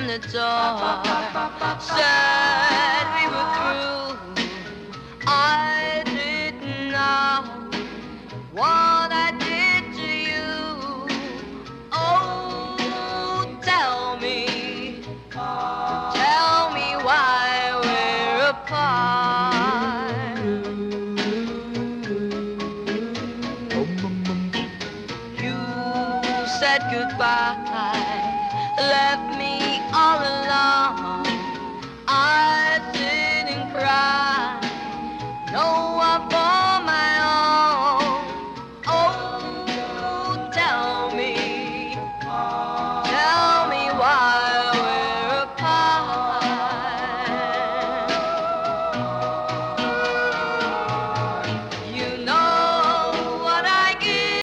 the door. Said we were through. I didn't know what I did to you. Oh, tell me why we're apart.